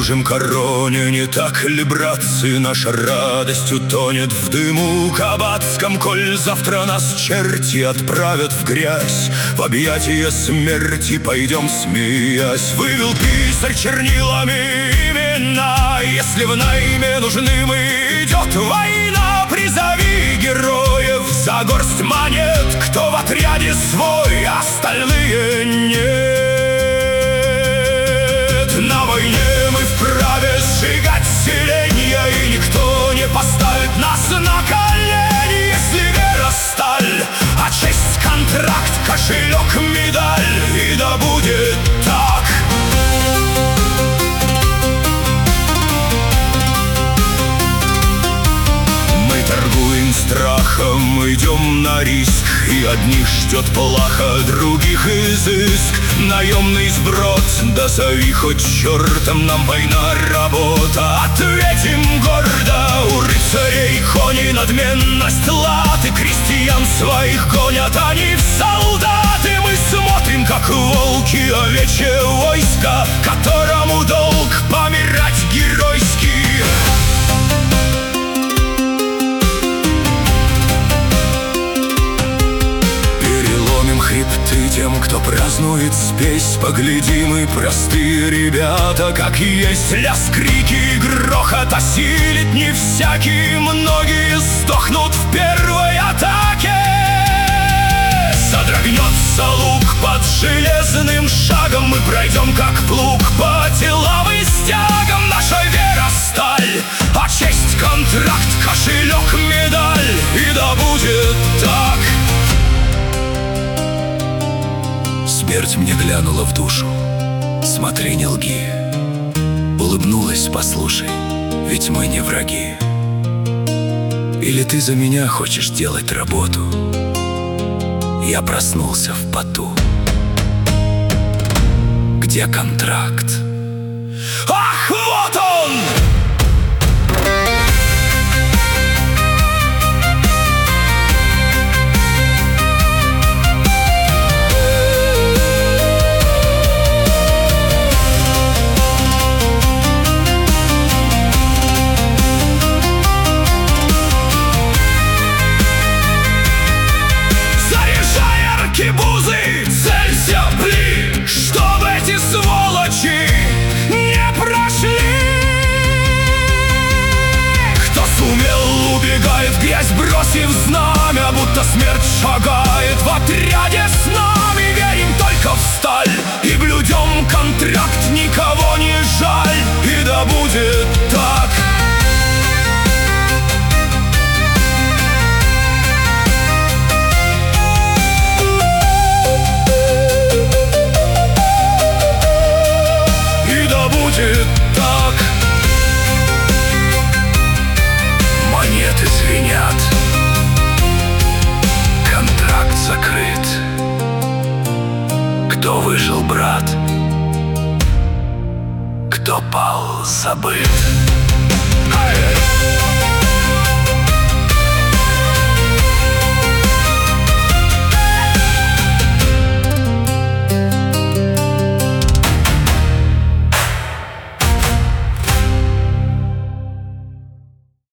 служим короне. Не так ли, братцы, наша радость утонет в дыму кабацком, коль завтра нас черти отправят в грязь? В объятия смерти пойдем, смеясь. Вывел писарь чернилами имена. Если в найме нужны мы, идет война. Призови героев за горсть монет, кто в отряде свой, остальные нет. На войне мы вправе сжигать селенья, и никто не поставит нас на колени. Если вера сталь, а честь контракт, кошелек медаль, и да будет так. Мы торгуем страхом, идем на риск, и одних ждет плаха, других изыск. Наемный сброд, да зови хоть чертом, нам война работа. Ответим гордо, у рыцарей кони надменность лад, и крестьян своих гонят они в солдаты. Мы смотрим, как волки, овечье войско, которому долг помирать геройски. Хребты тем, кто празднует спесь. Поглядим, и простые ребята, как есть. Лязг, крики и грохот осилит не всякий. Многие сдохнут в первой атаке. Содрогнется лук под железным шагом. Мы пройдем, как плуг, по телам и стягам. Наша вера сталь, а честь контракт, кошелек медаль, и да будет так. Смерть мне глянула в душу. Смотри, не лги. Улыбнулась, послушай, ведь мы не враги. Или ты за меня хочешь делать работу? Я проснулся в поту. Где контракт? Ах, вот он! Бузы, целься, пли, чтобы эти сволочи не прошли. Кто сумел, убегает в грязь, бросив знамя, будто смерть шагает в отряде с нами. Верим только в сталь и блюдем контракт, никого не жаль, и да будет так. Будет так. Монеты звенят, контракт закрыт. Кто выжил, брат? Кто пал, забыт.